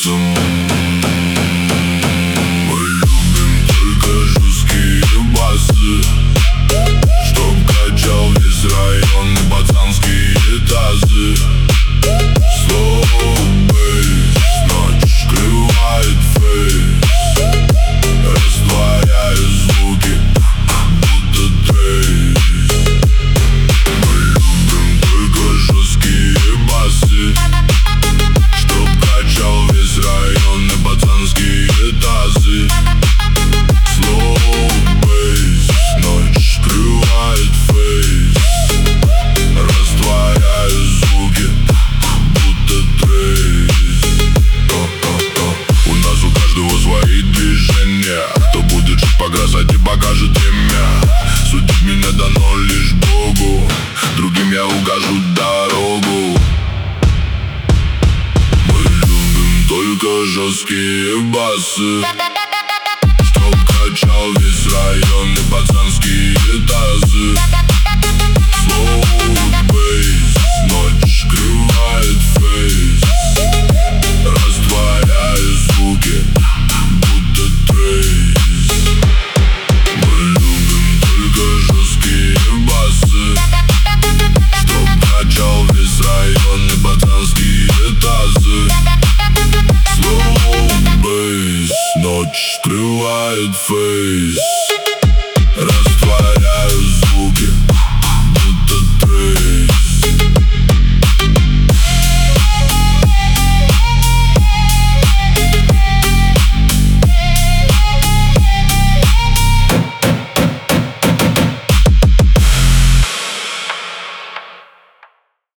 бессом. Мы любим только жесткие басы, чтоб качал весь район и пацанские тазы. Slow bass, ночь скрывает фейс, раздвояя звуки, будто трейс. Мы любим только жесткие басы, чтоб качал весь район и пацанские тазы. Slow bass, ночь скрывает фейс, раздвояя звуки, будто трейс. У нас у каждого свои движения. Кто будет жить по красоте, покажет время. Судить меня дано лишь Богу, другим я укажу дорогу. Мы любим только жесткие басы, чтоб качал весь район и пацанские тазы. Slow bass, ночь скрывает фейс, раздвояя звуки, будто трейс. Мы любим только жесткие басы, чтоб качал весь район и пацанские тазы. Slow bass, ночь скрывает фейс, раздвояя